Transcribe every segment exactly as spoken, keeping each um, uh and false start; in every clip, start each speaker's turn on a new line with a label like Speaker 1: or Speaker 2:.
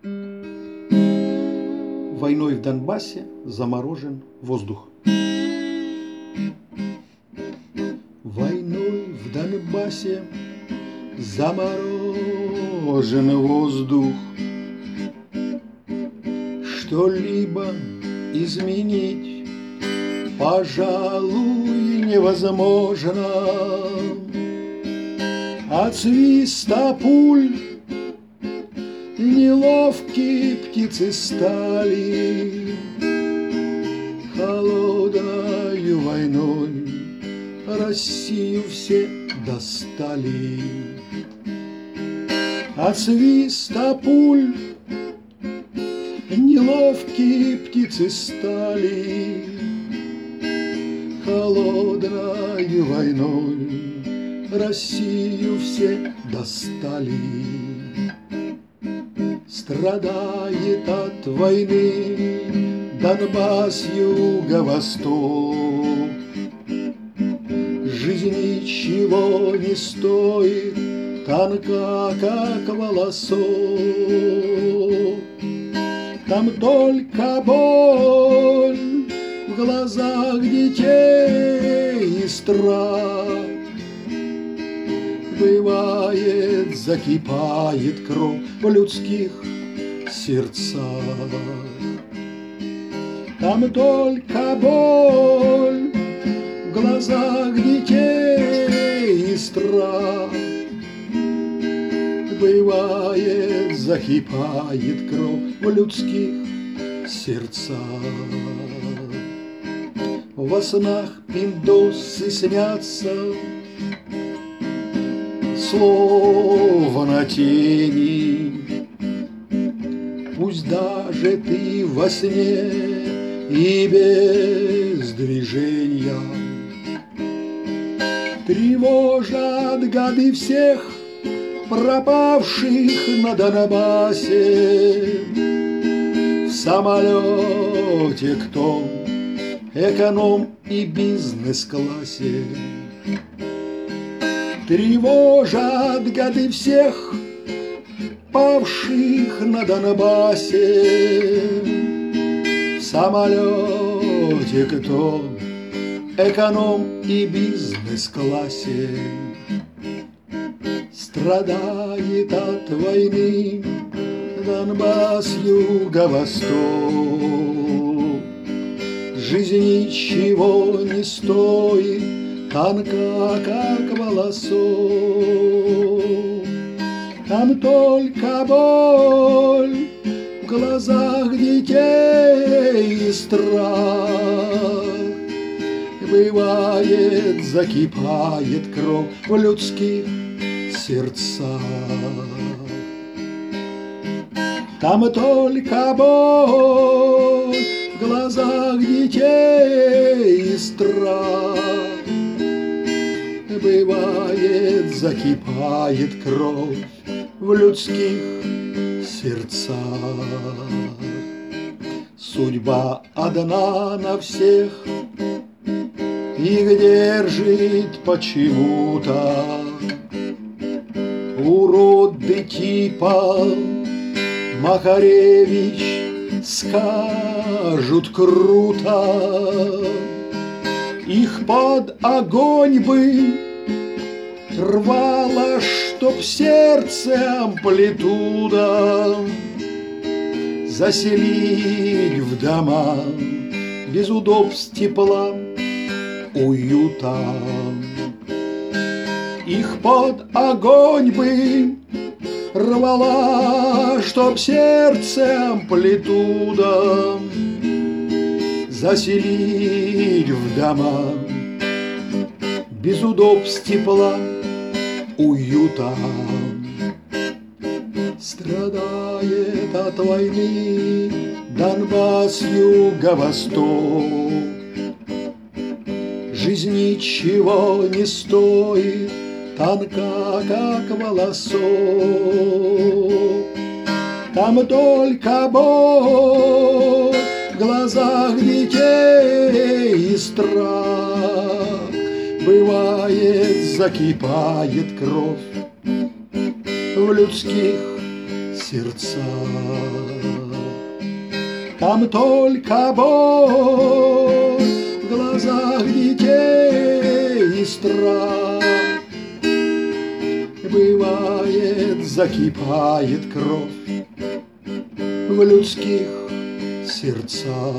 Speaker 1: Войной в Донбассе заморожен воздух. Войной в Донбассе заморожен воздух. Что-либо изменить, пожалуй, невозможно. От свиста пуль неловкие птицы стали, холодною войной Россию все достали. От свиста пуль неловкие птицы стали, холодною войной Россию все достали. Страдает от войны Донбасс, юго-восток. Жизнь ничего не стоит, тонка, как волосок. Там только боль в глазах детей и страх. Бывает, закипает кровь в людских сердцах. Там только боль в глазах детей и страх. Бывает, закипает кровь в людских сердцах. Во снах пиндосы снятся, словно тени. Пусть даже ты во сне и без движения. Тревожат годы всех пропавших на Донбассе. В самолете кто? Эконом и бизнес-классе. Тревожат годы всех павших на Донбассе. В самолете кто? Эконом и бизнес-классе. Страдает от войны Донбасс, юго-восток. Жизнь ничего не стоит, тонка, как волосок. Там только боль в глазах детей и страх. Бывает, закипает кровь в людских сердцах. Там только боль в глазах детей и страх. Бывает, закипает кровь в людских сердцах. Судьба одна на всех, их держит почему-то. Уроды типа Макаревич скажут круто. Их под огонь бы рвало, чтоб сердце амплитуда. Заселить в дома без удобств, тепла, уюта. Их под огонь бы рвала, чтоб сердце амплитуда. Заселить в дома без удобств, тепла, уюта. Страдает от войны Донбасс, юго-восток. Жизнь ничего не стоит, тонка, как волосок. Там только боль в глазах детей и страх. Бывает, закипает кровь в людских сердцах. Там только боль в глазах детей и страх. Бывает, закипает кровь в людских сердцах.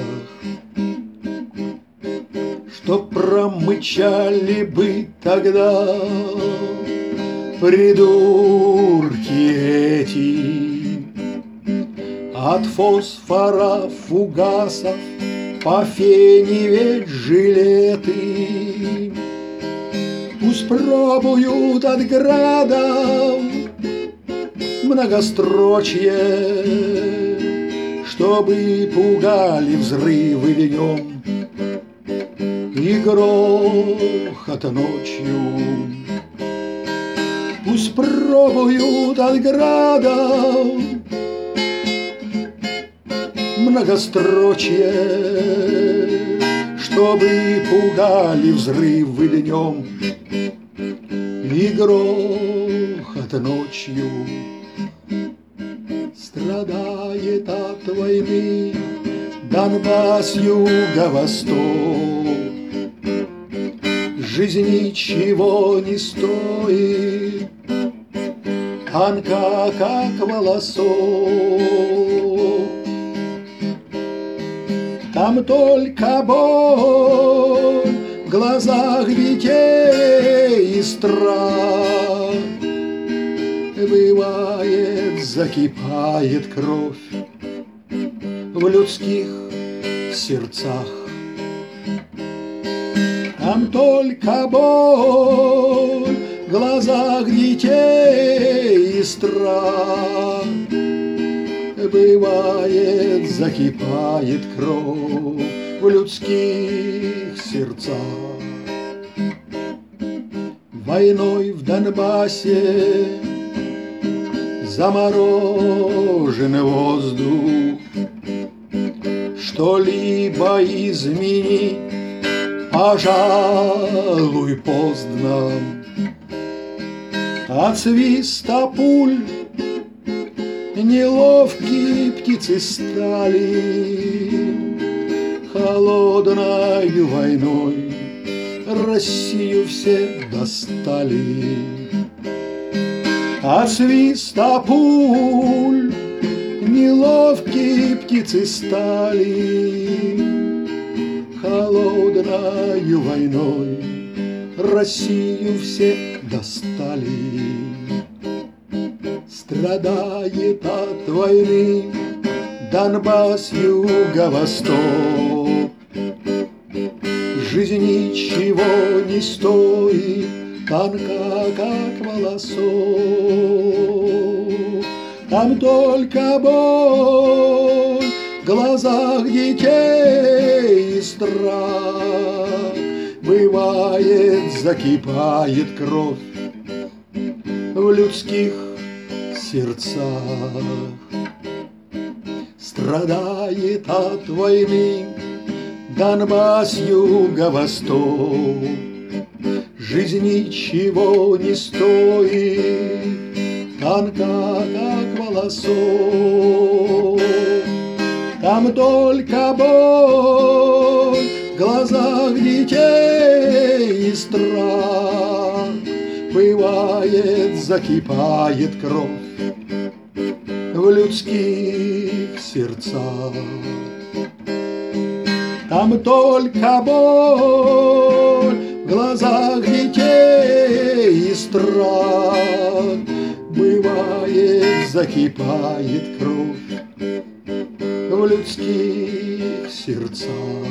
Speaker 1: Что промычали бы тогда придурки эти от фосфора фугасов по фене ведь жилеты. Пусть пробуют от градов многострочье, чтобы пугали взрывы днем и грохот ночью. Пусть пробуют от градов многострочье, чтобы пугали взрывы днем и грохот ночью. Страдает от войны Донбасс, юго-восток. Жизнь ничего не стоит, тонка, как волосок. Там только боль в глазах детей и страх. Бывает, закипает кровь в людских сердцах. Там только боль в глазах детей и страх. Бывает, закипает кровь в людских сердцах. Войной в Донбассе заморожен воздух. Что-либо изменить, пожалуй, поздно. От свиста пуль неловкие птицы стали. Холодною войной Россию все достали. От свиста пуль неловкие птицы стали. Холодною войной Россию все достали. Страдает от войны Донбасс, юго-восток. Жизнь ничего не стоит, тонка, как волосок. Там только боль в глазах детей и страх. Бывает, закипает кровь в людских сердцах. Страдает от войны Донбасс, юго-восток. Жизнь ничего не стоит, тонка, как волосок. Там только боль в глазах детей и страх. Бывает, закипает кровь в людских сердцах. Там только боль в глазах детей и страх. Бывает, закипает кровь в людских сердцах.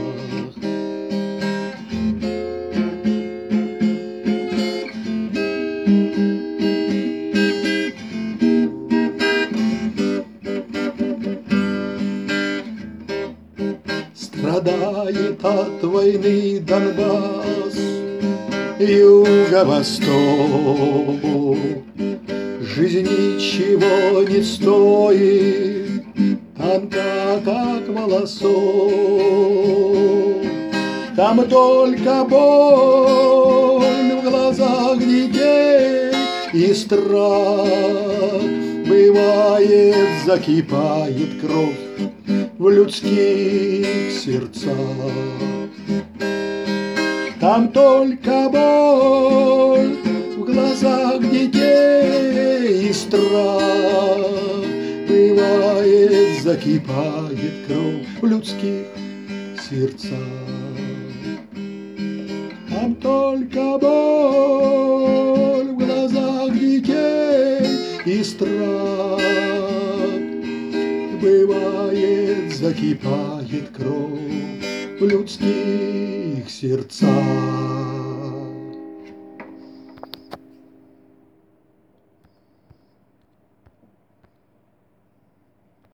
Speaker 1: Страдает от войны Донбасс, юго-восток. Жизнь ничего не стоит, тонка, как волосок. Там только боль в глазах детей и страх. Бывает, Бывает, закипает кровь в людских сердцах. Там только боль в глазах детей и страх. Бывает, закипает кровь в людских сердцах. Там только боль в глазах детей и страх. Бывает, закипает кровь в людских сердцах.